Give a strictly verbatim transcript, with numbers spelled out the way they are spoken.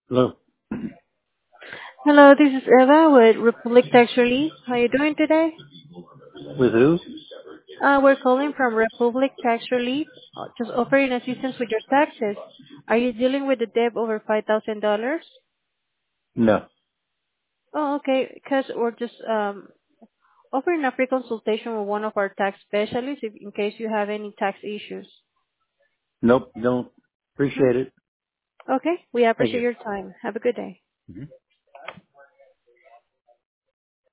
Hello. Hello, this is Eva with Republic Tax Relief. How are you doing today? With who? Uh, we're calling from Republic Tax Relief, uh, just offering assistance with your taxes. Are you dealing with a debt over five thousand dollars? No. Oh, okay, because we're just um, offering a free consultation with one of our tax specialists if, in case you have any tax issues. Nope. Don't. Hmm? Appreciate it. Okay, we Thank appreciate you. your time. Have a good day. Mhm.